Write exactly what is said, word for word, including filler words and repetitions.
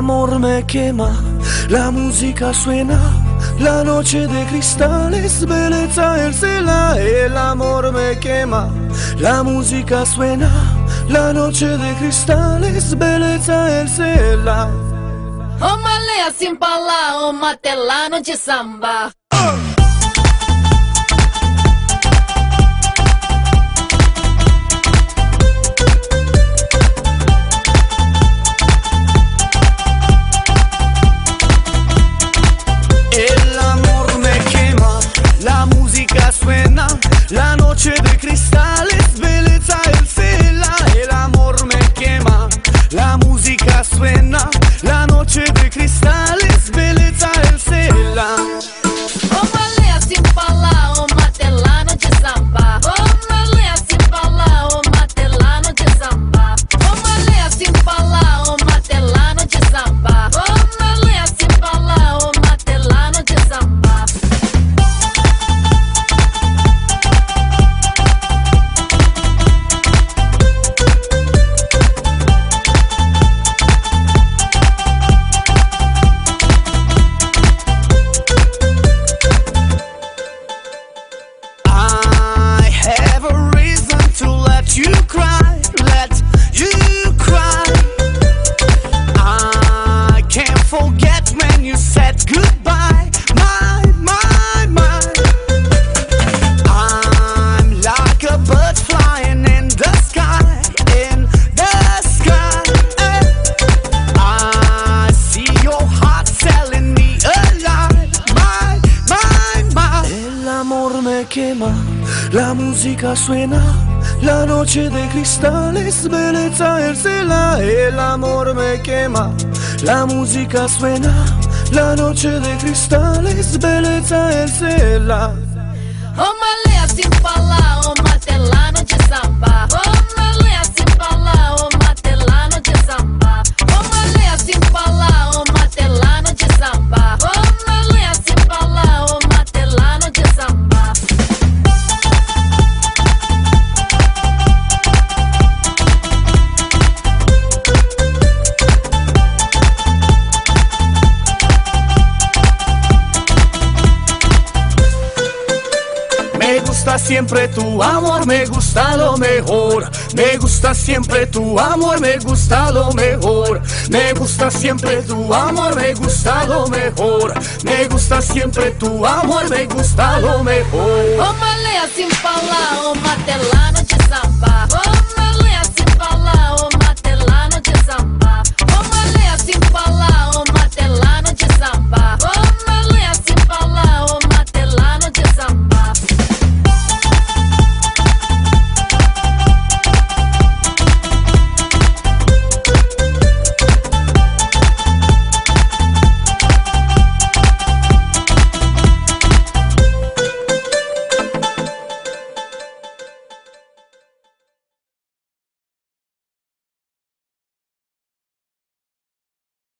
amor me quema, la música suena, la noche de cristales, belleza el cela. El amor me quema, la música suena, la noche de cristales, belleza el cela. Ô Malé, assim pra lá, ô matelano de samba. Oh. Suena la noche de cristales, belleza el cela. El amor me quema, la música suena, la noche de cristales, belleza el cela. Ô Malé, assim pra lá, ô matelano de samba. Ô Malé, assim pra lá, ô matelano de samba. Ô Malé, assim pra lá, ô matelano de samba. Ô Malé, assim pra lá, ô matelano de samba. You cry, let you cry. I can't forget when you said goodbye. My, my, my. I'm like a bird flying in the sky, in the sky. I see your heart telling me a lie. My, my, my. El amor me quema, la música suena, la noche de cristales, belleza el cela. El amor me quema, la música suena, la noche de cristales, belleza el cela. Ô Malé, assim pra lá, ô matelano de samba. Ô Malé, assim pra lá, ô matelano de samba. Ô Malé, assim pra lá, ô matelano de samba. Ô Malé, assim pra lá, ô matelano de samba. Me gusta siempre tu amor, me gusta lo mejor. Me gusta siempre tu amor, me gusta lo mejor. Me gusta siempre tu amor, me gusta lo mejor. Me gusta siempre tu amor, me gusta lo mejor. Ô Malé, assim pra lá, ô matelano de samba. Ô